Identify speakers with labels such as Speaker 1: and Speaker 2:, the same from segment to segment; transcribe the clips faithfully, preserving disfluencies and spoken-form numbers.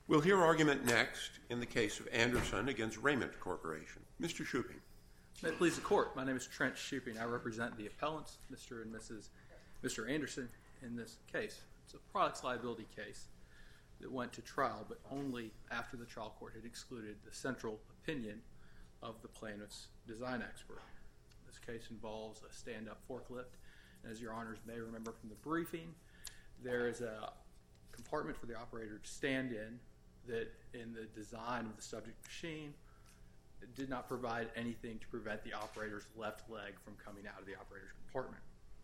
Speaker 1: We'll hear argument next in the case of Anderson against Raymond Corporation. Mister Shuping.
Speaker 2: May it please the Court, my name is Trent Shuping. I represent the appellants, Mister and Missus Mister Anderson, in this case. It's a products liability case that went to trial, but only after the trial court had excluded the central opinion of the plaintiff's design expert. This case involves a stand-up forklift. As your honors may remember from the briefing, there is a compartment for the operator to stand in that in the design of the subject machine did not provide anything to prevent the operator's left leg from coming out of the operator's compartment.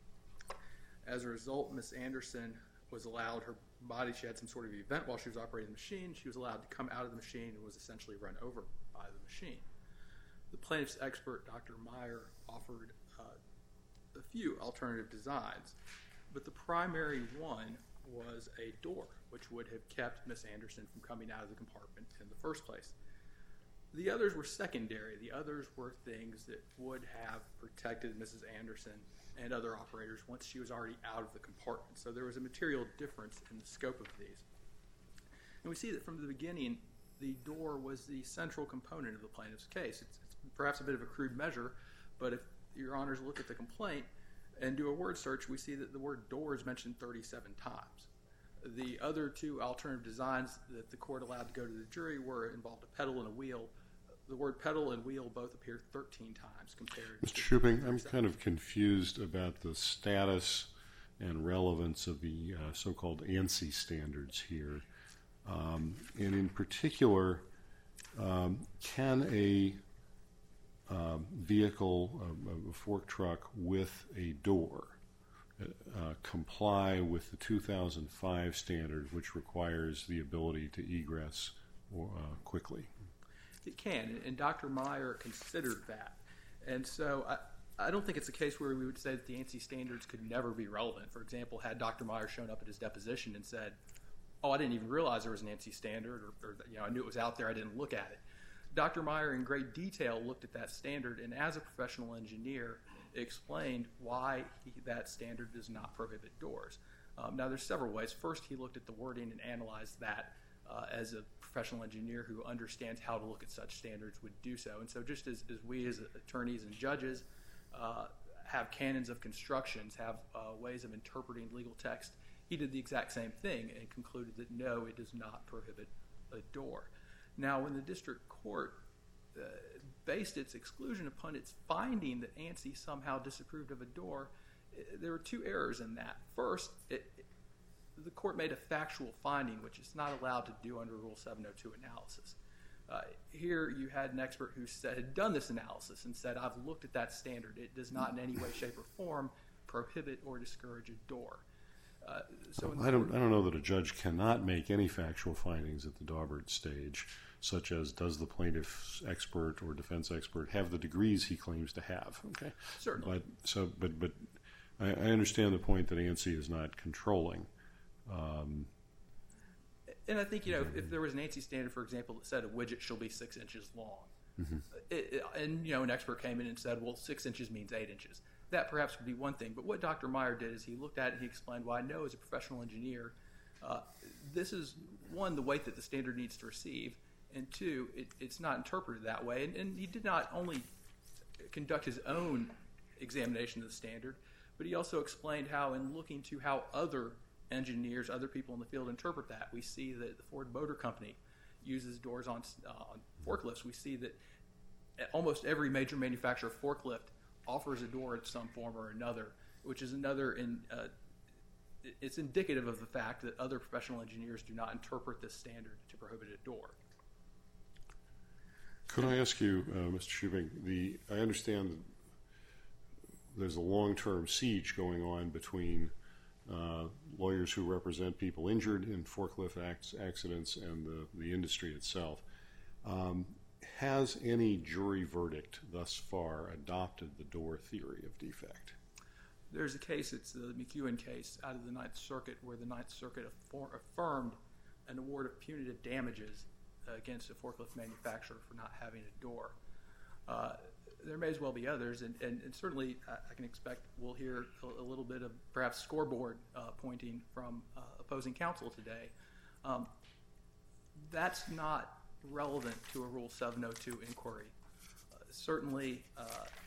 Speaker 2: As a result, Miz Anderson was allowed, her body, she had some sort of event while she was operating the machine, she was allowed to come out of the machine and was essentially run over by the machine. The plaintiff's expert, Doctor Meyer, offered uh, a few alternative designs, but the primary one was a door, which would have kept Miz Anderson from coming out of the compartment in the first place. The others were secondary. The others were things that would have protected Missus Anderson and other operators once she was already out of the compartment. So there was a material difference in the scope of these. And we see that from the beginning, the door was the central component of the plaintiff's case. It's, it's perhaps a bit of a crude measure, but if your honors look at the complaint and do a word search, we see that the word door is mentioned thirty-seven times. The other two alternative designs that the court allowed to go to the jury were involved a pedal and a wheel. The word pedal and wheel both appear thirteen times compared
Speaker 3: Mister to... Mister Shuping, I'm kind of confused about the status and relevance of the uh, so-called ANSI standards here. Um, and in particular, um, can a uh, vehicle, a, a fork truck with a door, uh, comply with the two thousand five standard, which requires the ability to egress or, uh, quickly?
Speaker 2: It can, and Doctor Meyer considered that. And so I, I don't think it's a case where we would say that the ANSI standards could never be relevant. For example, had Doctor Meyer shown up at his deposition and said, oh, I didn't even realize there was an ANSI standard, or, or you know, I knew it was out there, I didn't look at it. Doctor Meyer in great detail looked at that standard, and as a professional engineer, explained why he, that standard does not prohibit doors. Um, now, there's several ways. First, he looked at the wording and analyzed that uh, as a professional engineer who understands how to look at such standards would do so. And so just as, as we as attorneys and judges uh, have canons of constructions, have uh, ways of interpreting legal text, he did the exact same thing and concluded that no, it does not prohibit a door. Now, when the district court uh, based its exclusion upon its finding that ANSI somehow disapproved of a door, there were two errors in that. First, it, it, the court made a factual finding, which it's not allowed to do under Rule seven oh two analysis. Uh, here you had an expert who said, had done this analysis and said, I've looked at that standard. It does not in any way, shape, or form prohibit or discourage a door. Uh, so
Speaker 3: I don't, I don't know that a judge cannot make any factual findings at the Daubert stage, such as does the plaintiff's expert or defense expert have the degrees he claims to have. Okay,
Speaker 2: certainly.
Speaker 3: But so, but but I, I understand the point that ANSI is not controlling. Um,
Speaker 2: and I think you know if, if there was an ANSI standard, for example, that said a widget shall be six inches long, mm-hmm. it, it, and you know an expert came in and said, well, six inches means eight inches. That perhaps would be one thing. But what Doctor Meyer did is he looked at it and he explained why, no, as a professional engineer, uh, this is, one, the weight that the standard needs to receive, and two, it, it's not interpreted that way. And, and he did not only conduct his own examination of the standard, but he also explained how, in looking to how other engineers, other people in the field interpret that, we see that the Ford Motor Company uses doors on, uh, on forklifts. We see that almost every major manufacturer of forklift offers a door in some form or another, which is another, in, uh, it's indicative of the fact that other professional engineers do not interpret this standard to prohibit a door.
Speaker 3: Could I ask you, uh, Mister Shuping, the, I understand that there's a long-term siege going on between uh, lawyers who represent people injured in forklift accidents and the, the industry itself. Um, Has any jury verdict thus far adopted the door theory of defect?
Speaker 2: There's a case, it's the McEwen case out of the Ninth Circuit, where the Ninth Circuit affirmed an award of punitive damages against a forklift manufacturer for not having a door. Uh, there may as well be others, and, and, and certainly I, I can expect we'll hear a, a little bit of perhaps scoreboard uh, pointing from uh, opposing counsel today. Um, that's not relevant to a Rule seven oh two inquiry. Uh, certainly, uh,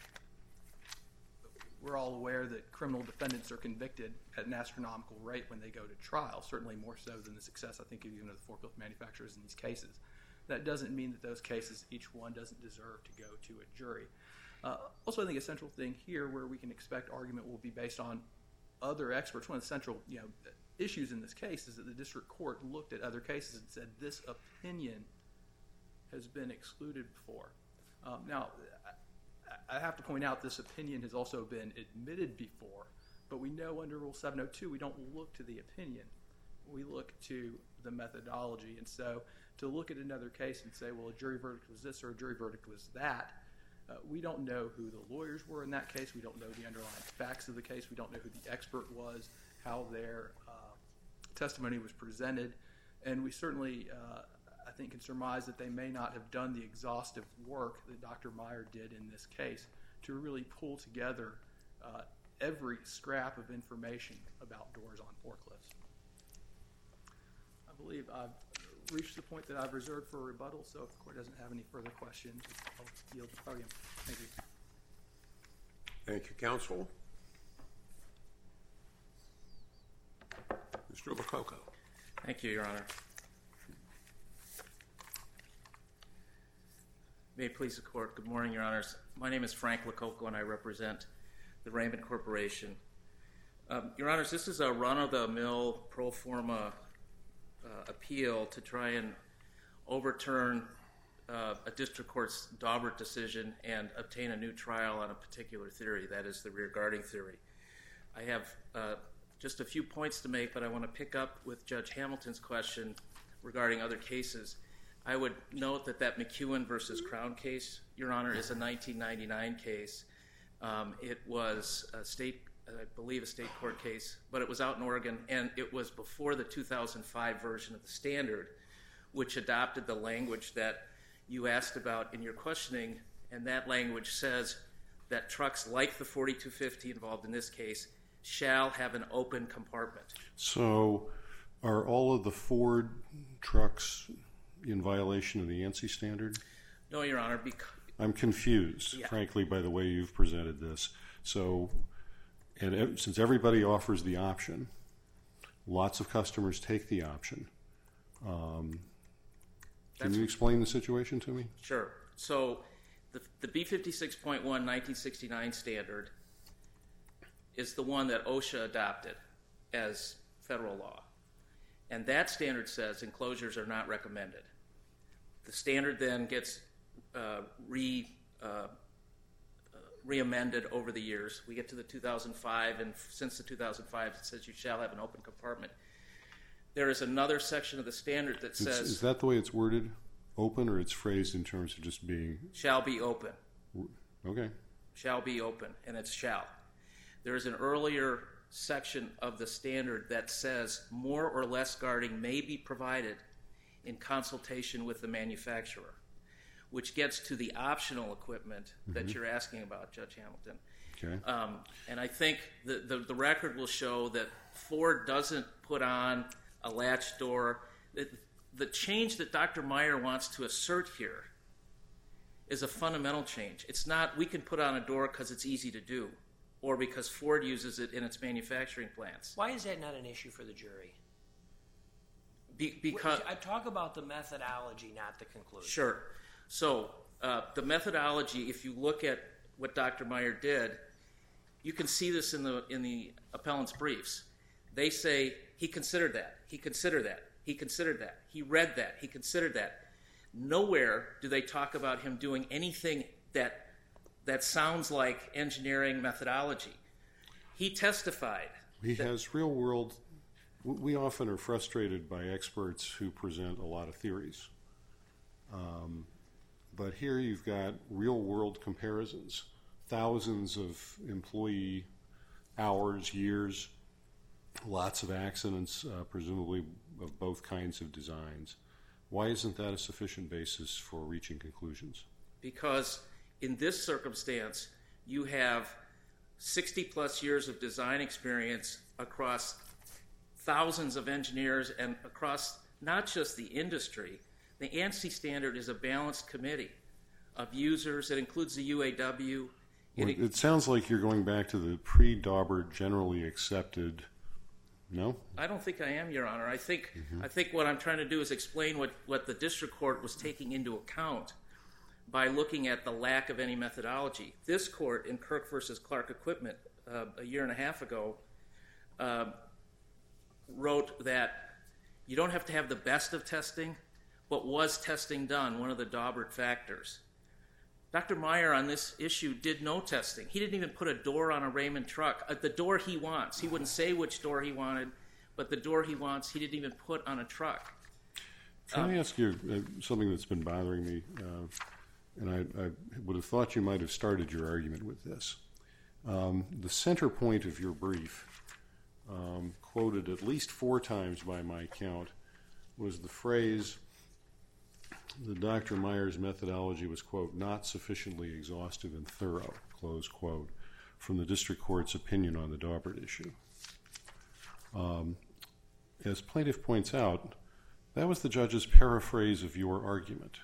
Speaker 2: we're all aware that criminal defendants are convicted at an astronomical rate when they go to trial, certainly more so than the success, I think, even of the forklift manufacturers in these cases. That doesn't mean that those cases, each one doesn't deserve to go to a jury. Uh, also, I think a central thing here where we can expect argument will be based on other experts. One of the central you know, issues in this case is that the district court looked at other cases and said this opinion has been excluded before. Um, now, I, I have to point out this opinion has also been admitted before, but we know under Rule seven oh two we don't look to the opinion. We look to the methodology. And so to look at another case and say, well, a jury verdict was this or a jury verdict was that, uh, we don't know who the lawyers were in that case. We don't know the underlying facts of the case. We don't know who the expert was, how their uh, testimony was presented. And we certainly, uh, I think, can surmise that they may not have done the exhaustive work that Doctor Meyer did in this case to really pull together uh, every scrap of information about doors on forklifts. I believe I've reached the point that I've reserved for rebuttal, so if the court doesn't have any further questions, I'll yield the podium. Thank you.
Speaker 1: Thank you, counsel. Mister Lococo.
Speaker 4: Thank you, Your Honor. May it please the court. Good morning, Your Honors. My name is Frank Lococo, and I represent the Raymond Corporation. Um, Your Honors, this is a run-of-the-mill pro forma uh, appeal to try and overturn uh, a district court's Daubert decision and obtain a new trial on a particular theory, that is the rear guarding theory. I have uh, just a few points to make, but I want to pick up with Judge Hamilton's question regarding other cases. I would note that that McEwen versus Crown case, Your Honor, is a nineteen ninety-nine case. Um, it was a state, I believe a state court case, but it was out in Oregon, and it was before the two thousand five version of the standard, which adopted the language that you asked about in your questioning, and that language says that trucks like the forty-two fifty involved in this case shall have an open compartment.
Speaker 3: So are all of the Ford trucks in violation of the ANSI standard?
Speaker 4: No, Your Honor. Because
Speaker 3: I'm confused, yeah. frankly, by the way you've presented this. So, and since everybody offers the option, lots of customers take the option. Um, can you explain the situation to me?
Speaker 4: Sure. So the, the B fifty-six point one nineteen sixty-nine standard is the one that OSHA adopted as federal law. And that standard says enclosures are not recommended. The standard then gets uh, re, uh, uh, re-amended over the years. We get to the two thousand five, and since the two thousand five, it says you shall have an open compartment. There is another section of the standard that says...
Speaker 3: It's, is that the way it's worded? Open, or it's phrased in terms of just being...
Speaker 4: Shall be open.
Speaker 3: Okay.
Speaker 4: Shall be open, and it's shall. There is an earlier section of the standard that says more or less guarding may be provided in consultation with the manufacturer, which gets to the optional equipment mm-hmm. that you're asking about, Judge Hamilton.
Speaker 3: Okay.
Speaker 4: Um, and I think the, the, the record will show that Ford doesn't put on a latch door. The, the change that Doctor Meyer wants to assert here is a fundamental change. It's not we can put on a door because it's easy to do, or because Ford uses it in its manufacturing plants.
Speaker 5: Why is that not an issue for the jury?
Speaker 4: Be, because
Speaker 5: I talk about the methodology, not the conclusion.
Speaker 4: Sure. So uh, the methodology, if you look at what Doctor Meyer did, you can see this in the in the appellant's briefs. They say he considered that, he considered that, he considered that, he read that, he considered that. Nowhere do they talk about him doing anything that that sounds like engineering methodology. He testified.
Speaker 3: He has real world. We often are frustrated by experts who present a lot of theories. Um, but here you've got real world comparisons, thousands of employee hours, years, lots of accidents, uh, presumably of both kinds of designs. Why isn't that a sufficient basis for reaching conclusions?
Speaker 4: Because in this circumstance, you have sixty plus years of design experience across thousands of engineers and across not just the industry, The ANSI standard is a balanced committee of users. It includes the U A W.
Speaker 3: Well, it, it sounds like you're going back to the pre-Daubert generally accepted. No?
Speaker 4: I don't think I am, Your Honor. I think mm-hmm. I think what I'm trying to do is explain what, what the district court was taking into account by looking at the lack of any methodology. This court in Kirk versus Clark Equipment uh, a year and a half ago uh, wrote that you don't have to have the best of testing, but was testing done one of the Daubert factors? Doctor Meyer on this issue did no testing. He didn't even put a door on a Raymond truck, uh, the door he wants. He wouldn't say which door he wanted, but the door he wants, he didn't even put on a truck.
Speaker 3: Can
Speaker 4: um,
Speaker 3: I ask you uh, something that's been bothering me? Uh, and I, I would have thought you might have started your argument with this. Um, the center point of your brief, um, quoted at least four times by my count, was the phrase, that Doctor Meyer's methodology was, quote, not sufficiently exhaustive and thorough, close quote, from the district court's opinion on the Daubert issue. Um, as plaintiff points out, that was the judge's paraphrase of your argument.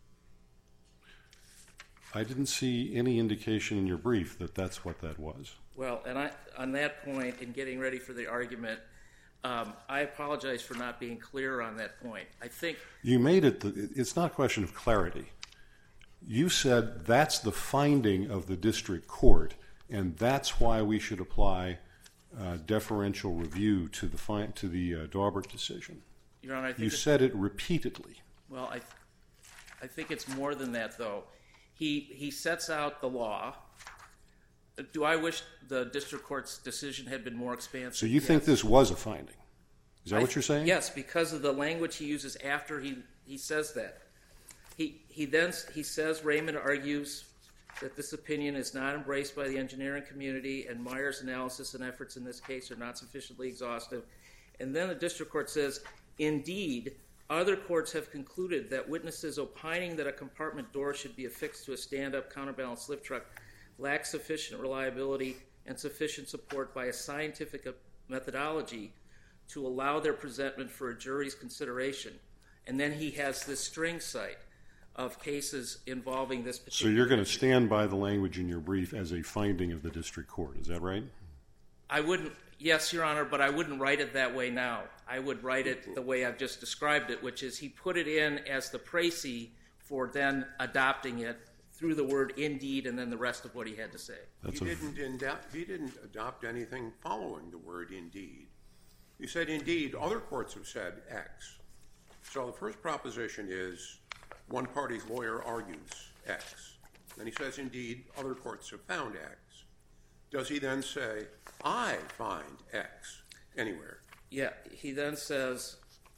Speaker 3: I didn't see any indication in your brief that that's what that was.
Speaker 4: Well, and I, on that point, in getting ready for the argument, Um, I apologize for not being clear on that point. I think
Speaker 3: you made it. The, it's not a question of clarity. You said that's the finding of the district court, and that's why we should apply uh, deferential review to the fi- to the uh, Daubert decision.
Speaker 4: Your Honor, I think
Speaker 3: you said it repeatedly.
Speaker 4: Well, I, I think it's more than that, though. He he sets out the law. Do I wish the district court's decision had been more expansive?
Speaker 3: So you
Speaker 4: yes.
Speaker 3: think this was a finding? Is that
Speaker 4: I,
Speaker 3: what you're saying?
Speaker 4: Yes, because of the language he uses after he, he says that. He he then he says Raymond argues that this opinion is not embraced by the engineering community, and Meyer's analysis and efforts in this case are not sufficiently exhaustive. And then the district court says, indeed, other courts have concluded that witnesses opining that a compartment door should be affixed to a stand-up counterbalanced lift truck lack sufficient reliability and sufficient support by a scientific methodology to allow their presentment for a jury's consideration. And then he has this string cite of cases involving this particular
Speaker 3: So you're going to
Speaker 4: issue.
Speaker 3: stand by the language in your brief as a finding of the district court. Is that right?
Speaker 4: I wouldn't, yes, Your Honor, but I wouldn't write it that way now. I would write it the way I've just described it, which is he put it in as the précis for then adopting it through the word indeed and then the rest of what he had to say.
Speaker 3: That's
Speaker 1: he,
Speaker 3: a,
Speaker 1: didn't enda- he didn't adopt anything following the word indeed. He said indeed, other courts have said X. So the first proposition is one party's lawyer argues X. Then he says indeed, other courts have found X. Does he then say, I find X anywhere?
Speaker 4: Yeah, he then says,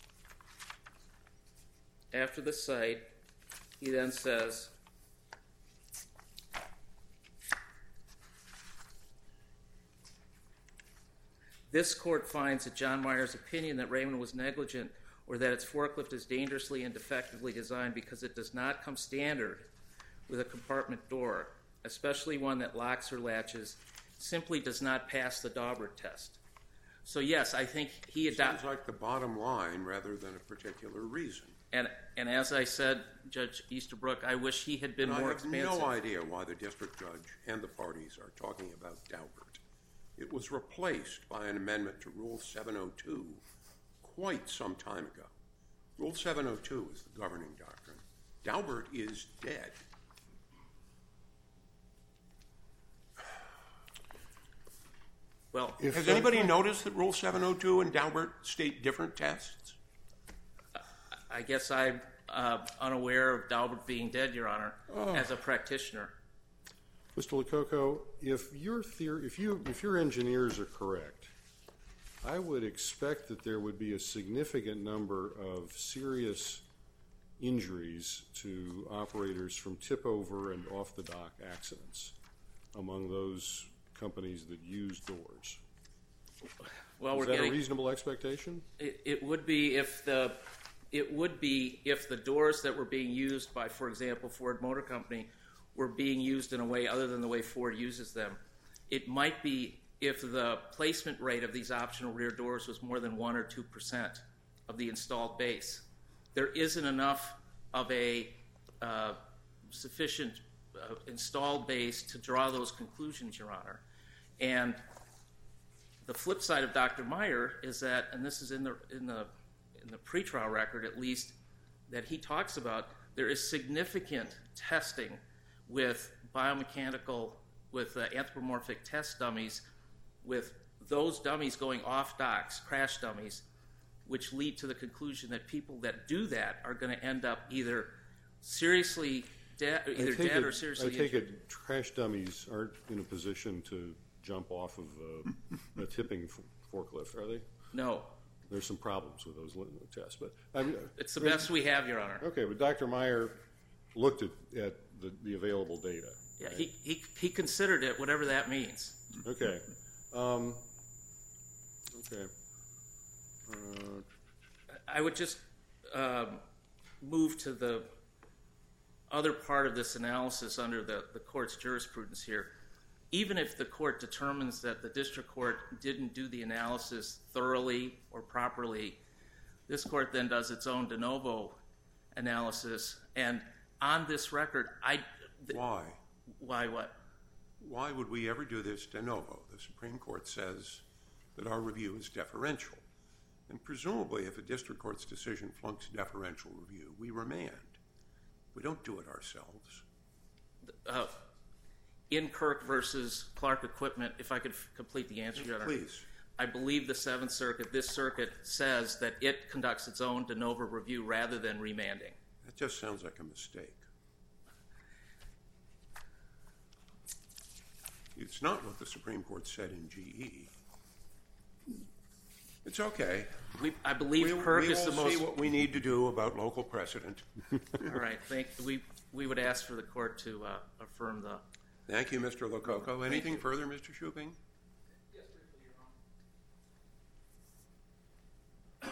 Speaker 4: after the cite, he then says, this court finds that John Meyer's opinion that Raymond was negligent or that its forklift is dangerously and defectively designed because it does not come standard with a compartment door, especially one that locks or latches, simply does not pass the Daubert test. So yes, I think he adopted...
Speaker 1: Sounds like the bottom line rather than a particular reason.
Speaker 4: And and as I said, Judge Easterbrook, I wish he had been
Speaker 1: and
Speaker 4: more
Speaker 1: I have
Speaker 4: expansive.
Speaker 1: no idea why the district judge and the parties are talking about Daubert. It was replaced by an amendment to Rule seven oh two quite some time ago. Rule seven oh two is the governing doctrine. Daubert is dead.
Speaker 4: Well,
Speaker 1: If Has anybody noticed that Rule seven oh two and Daubert state different tests?
Speaker 4: I guess I'm uh, unaware of Daubert being dead, Your Honor,
Speaker 3: oh.
Speaker 4: as a practitioner.
Speaker 3: Mister Lococo, if your theory, if you, if your engineers are correct, I would expect that there would be a significant number of serious injuries to operators from tip-over and off-the-dock accidents among those companies that use doors.
Speaker 4: Well,
Speaker 3: Is
Speaker 4: we're
Speaker 3: that
Speaker 4: getting,
Speaker 3: a reasonable expectation?
Speaker 4: It, it would be if the it would be if the doors that were being used by, for example, Ford Motor Company were being used in a way other than the way Ford uses them. It might be if the placement rate of these optional rear doors was more than one or two percent of the installed base. there isn't enough of a uh, sufficient uh, installed base to draw those conclusions, Your Honor. And the flip side of Doctor Meyer is that, and this is in the in the in the pretrial record at least, that he talks about, there is significant testing with biomechanical, with uh, anthropomorphic test dummies, with those dummies going off docks, crash dummies, which lead to the conclusion that people that do that are going to end up either seriously dead, either dead
Speaker 3: it,
Speaker 4: or seriously
Speaker 3: I take
Speaker 4: injured.
Speaker 3: it crash dummies aren't in a position to jump off of uh, a tipping f- forklift, are they?
Speaker 4: No.
Speaker 3: There's some problems with those tests, but I mean,
Speaker 4: It's the best we have, Your Honor.
Speaker 3: Okay, but Doctor Meyer looked at, at the, the available data.
Speaker 4: Yeah,
Speaker 3: right?
Speaker 4: he, he he considered it, whatever that means.
Speaker 3: Okay. Um, okay. Uh,
Speaker 4: I would just um, move to the other part of this analysis under the, the court's jurisprudence here. Even if the court determines that the district court didn't do the analysis thoroughly or properly, this court then does its own de novo analysis. And on this record, I... Th-
Speaker 1: Why?
Speaker 4: Why what?
Speaker 1: Why would we ever do this de novo? The Supreme Court says that our review is deferential. And presumably, if a district court's decision flunks deferential review, we remand. We don't do it ourselves.
Speaker 4: Uh, in Kirk versus Clark Equipment, if I could f- complete the answer, Your Honor.
Speaker 1: Please.
Speaker 4: I believe the Seventh Circuit, this circuit, says that it conducts its own de novo review rather than remanding.
Speaker 1: That just sounds like a mistake. It's not what the Supreme Court said in G E. It's okay.
Speaker 4: We, I believe
Speaker 1: We'll,
Speaker 4: Kirk
Speaker 1: we
Speaker 4: is the
Speaker 1: will
Speaker 4: most...
Speaker 1: see what we need to do about local precedent.
Speaker 4: All right. Thank, we, we would ask for the court to uh, affirm the...
Speaker 1: Thank you, Mister Lococo. Anything further, Mister Shuping?
Speaker 2: Yes, briefly, Your Honor.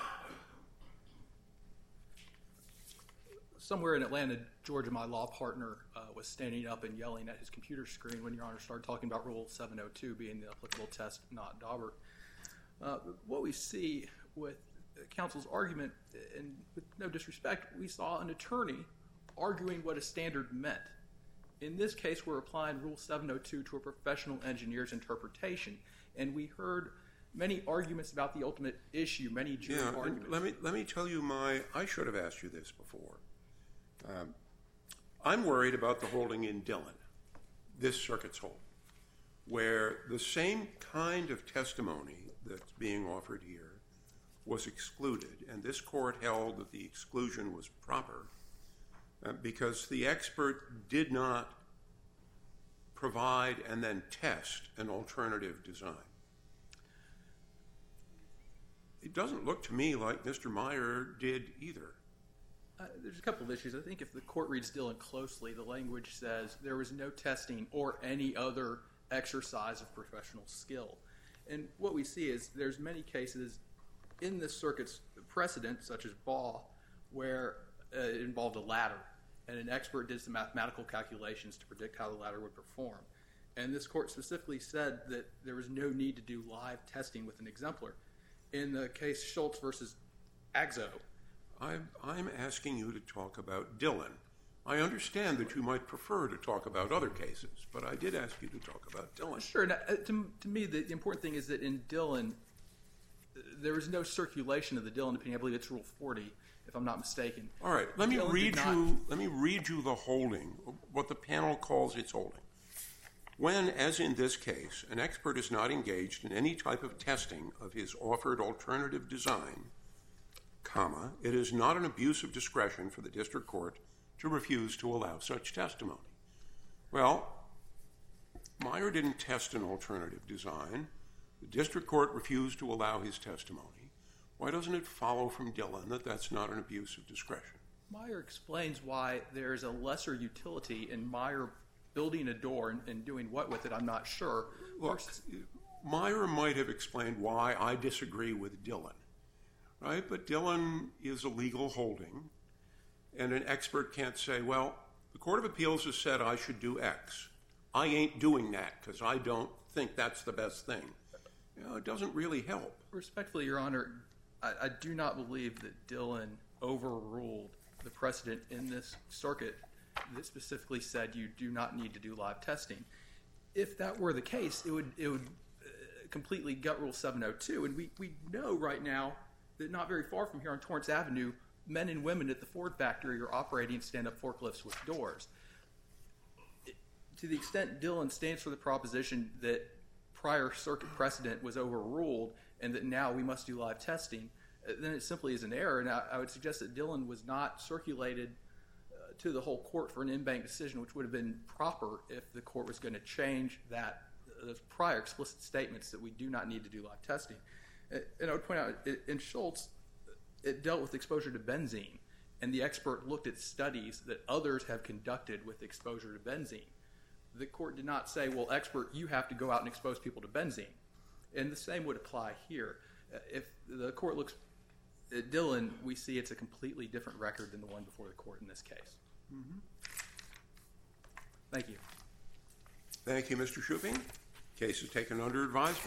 Speaker 2: Somewhere in Atlanta, Georgia, my law partner uh, was standing up and yelling at his computer screen when Your Honor started talking about Rule seven oh two being the applicable test, not Daubert. Uh, what we see with counsel's argument, and with no disrespect, we saw an attorney arguing what a standard meant. In this case, we're applying Rule seven oh two to a professional engineer's interpretation, and we heard many arguments about the ultimate issue, many jury
Speaker 1: Yeah, and
Speaker 2: arguments.
Speaker 1: let me let me tell you my. I should have asked you this before. Um, I'm worried about the holding in Dillon, this circuit's holding, where the same kind of testimony that's being offered here was excluded, and this court held that the exclusion was proper uh, because the expert did not provide and then test an alternative design. It doesn't look to me like Mister Meyer did either.
Speaker 2: Uh, there's a couple of issues. I think if the court reads Dillon closely, the language says there was no testing or any other exercise of professional skill. And what we see is there's many cases in this circuit's precedent, such as Baugh, where uh, it involved a ladder, and an expert did some mathematical calculations to predict how the ladder would perform. And this court specifically said that there was no need to do live testing with an exemplar. In the case Schultz versus Agzo,
Speaker 1: I'm, I'm asking you to talk about Dillon. I understand that you might prefer to talk about other cases, but I did ask you to talk about Dillon.
Speaker 2: Sure. Now, uh, to, to me, the, the important thing is that in Dillon, uh, there was no circulation of the Dillon opinion. I believe it's Rule forty, if I'm not mistaken.
Speaker 1: All right, let me
Speaker 2: Dillon
Speaker 1: read
Speaker 2: did not-
Speaker 1: you. Let me read you the holding, what the panel calls its holding. When, as in this case, an expert is not engaged in any type of testing of his offered alternative design, comma, it is not an abuse of discretion for the district court to refuse to allow such testimony. Well, Meyer didn't test an alternative design. The district court refused to allow his testimony. Why doesn't it follow from Dillon that that's not an abuse of discretion?
Speaker 2: Meyer explains why there is a lesser utility in Meyer building a door and, and doing what with it, I'm not sure.
Speaker 1: Look, Meyer might have explained why I disagree with Dillon, right? But Dillon is a legal holding, and an expert can't say, well, the Court of Appeals has said I should do X. I ain't doing that because I don't think that's the best thing. You know, it doesn't really help.
Speaker 2: Respectfully, Your Honor, I, I do not believe that Dillon overruled the precedent in this circuit that specifically said you do not need to do live testing. If that were the case, it would it would uh, completely gut Rule seven oh two, and we, we know right now that not very far from here on Torrance Avenue, men and women at the Ford factory are operating stand-up forklifts with doors. It, to the extent Dillon stands for the proposition that prior circuit precedent was overruled and that now we must do live testing, uh, then it simply is an error, and I, I would suggest that Dillon was not circulated uh, to the whole court for an in-bank decision, which would have been proper if the court was going to change that those prior explicit statements that we do not need to do live testing. And I would point out, in Schultz, it dealt with exposure to benzene, and the expert looked at studies that others have conducted with exposure to benzene. The court did not say, well, expert, you have to go out and expose people to benzene. And the same would apply here. If the court looks at Dillon, we see it's a completely different record than the one before the court in this case. Mm-hmm. Thank you.
Speaker 1: Thank you, Mister Shuping. Case is taken under advisement.